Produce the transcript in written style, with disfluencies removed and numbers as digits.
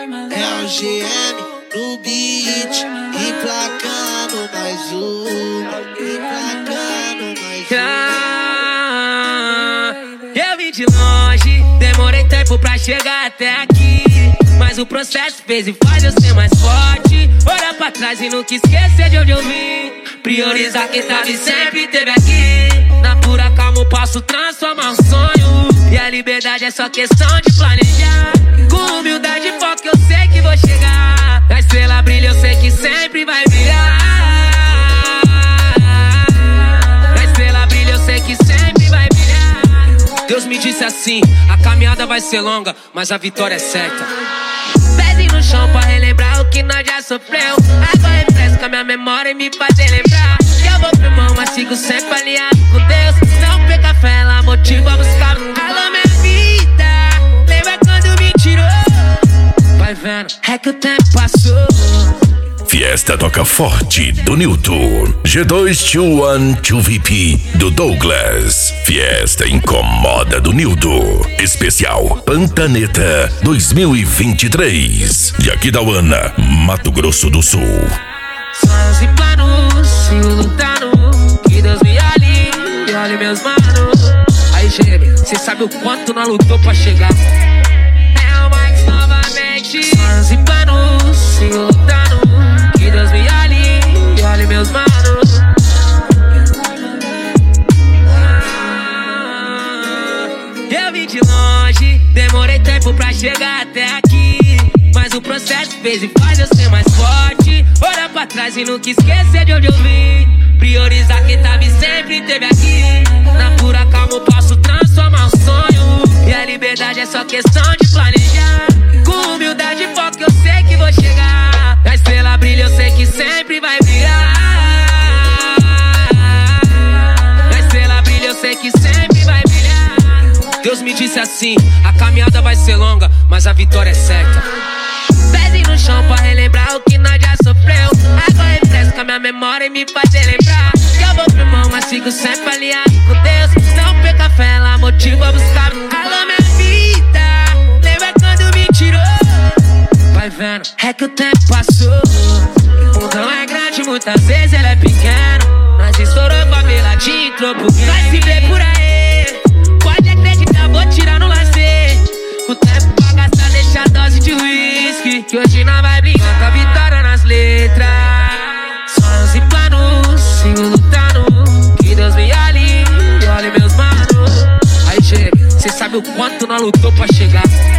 É o GM no beat, emplacando mais uma, emplacando mais uma. Eu vim de longe, demorei tempo pra chegar até aqui, mas o processo fez e faz eu ser mais forte. Olha pra trás e nunca esquecer de onde eu vim. Priorizar quem tava e sempre teve aqui. Na pura calma eu posso transformar um sonho, e a liberdade é só questão de planejar. Com humildade e foco eu sei que vou chegar. A estrela brilha, eu sei que sempre vai brilhar. A estrela brilha, eu sei que sempre vai brilhar. Deus me disse assim, a caminhada vai ser longa, mas a vitória é certa. Pezinho no chão pra relembrar o que nós já sofreu. Água refresca minha memória e me fazer lembrar que eu vou pro mão, mas sigo sempre alinhado com Deus. Não perca fé, ela motiva a buscar. Alô, minha vida, lembra quando me tirou? Vai vendo, é que o tempo passou. Fiesta toca forte do Newton. G221 2VP do Douglas. Fiesta incomoda do Nildo. Especial Pantaneta 2023. De Aquidauana, Mato Grosso do Sul. Sonhos e planos, sigo lutando. Que Deus me alinhe, olhe meus manos. Aí, Jeremy, cê sabe o quanto nós lutou pra chegar. É o Max novamente. Sonhos e planos, sigo lutando. Que Deus me alinhe e olhe meus manos. Eu vim de longe, demorei tempo pra chegar até aqui, mas o processo fez e faz eu ser mais forte. Olha pra trás e nunca esquecer de onde eu vim. Priorizar quem tava e sempre teve aqui. Na pura calma eu posso transformar um sonho, e a liberdade é só questão de planejar. Com humildade e foco eu sei que vou chegar. A estrela brilha, eu sei que sempre vai brilhar. A estrela brilha, eu sei que sempre vai brilhar. Deus me disse assim, a caminhada vai ser longa, mas a vitória é certa. Pezinho no chão pra relembrar o que nós já sofreu. Água refresca minha memória e me fazer lembrar que eu vou pro mão, mas sigo sempre alinhado com Deus. Não perca fé, ela motiva a buscar. Alô, minha vida, lembra quando me tirou? Vai vendo, é que o tempo passou. O mundão é grande, muitas vezes ele é pequeno. Nós estourou com a veladinha e entrou pro game. Vai se ver por aí, pode acreditar, vou tirar no lazer. O tempo pra gastar, deixa a dose de whisky, que hoje nós vai brincar com a vitória nas letras. Sonhos e planos, sigo lutando. Que Deus me alinhe e olhe meus manos. Aí, Jeremy, cê sabe o quanto nós lutou pra chegar.